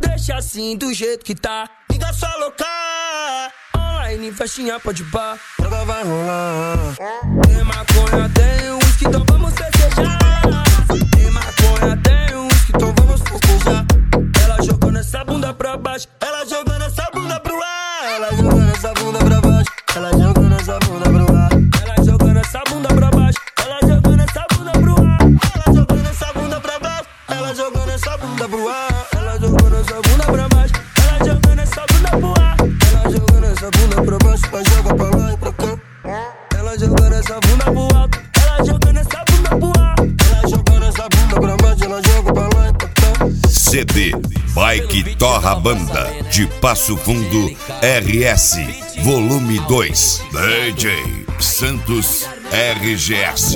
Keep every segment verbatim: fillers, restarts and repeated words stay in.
Deixa assim do jeito que tá. Liga só loucar. Online, festinha, pode pá. Droga vai rolar. Tem maconha, tem uísque, então vamos festejar. Tem maconha, tem uísque, então vamos festejar. Ela jogando essa bunda pra baixo. Ela jogando essa bunda pro ar. Ela jogando essa bunda pra baixo. Ela jogando essa bunda pro ar. Ela jogando essa bunda pra baixo. Ela jogando essa bunda pro ar. Ela jogando essa bunda pra baixo. Ela jogando essa bunda pro ar. Ela jogando essa bunda pra baixo. Ela jogando essa bunda pro ar. Ela jogando essa bunda pra baixo. Ela joga pra lá e pra cá. Ela jogando essa bunda pro alto. Ela jogando essa bunda pro ar. Ela jogando essa bunda pra baixo. Ela joga pra lá e pra cá. C D Bike Torra Banda de Passo Fundo R S Volume dois D J Santos R G S.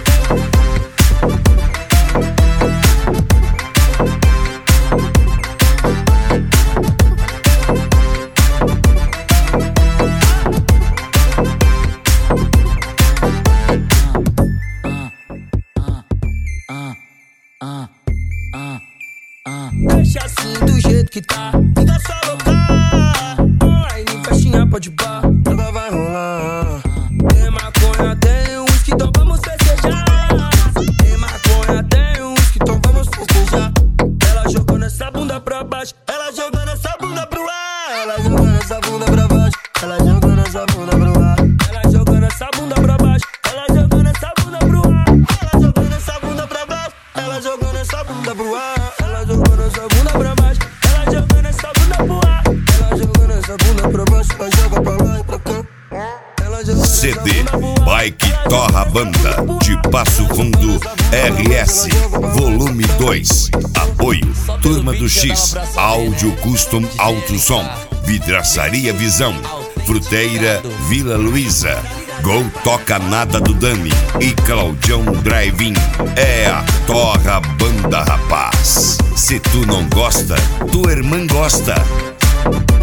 Deixa assim do jeito que tá. Liga só loucar. Online, festinha, pode pá. Droga vai rolar. Tem maconha, tem uísque, então vamos festejar. Tem maconha, tem uísque, então vamos festejar. Ela jogando essa bunda pra baixo. Ela jogando essa bunda pro ar. Ela jogando essa bunda pra baixo. Ela jogando essa bunda pro ar. Ela jogando essa bunda pra baixo. Ela jogando essa bunda pro ar. Ela jogando essa bunda pra baixo. Ela jogando essa bunda pro ar. Ela jogando essa bunda pra baixo. Ela jogando essa bunda pro ar. Ela jogando essa bunda pra baixo. Ela joga pra lá e pra cá. Ela jogando C D Bike Torra Banda de Passo Fundo R S Volume dois. Apoio Turma do X, Áudio Custom Alto Som, Vidraçaria Visão, Fruteira Vila Luísa, Gol Toca Nada do Dani e Claudião Drive-In. É a Torra Banda, rapaz. Se tu não gosta, tua irmã gosta.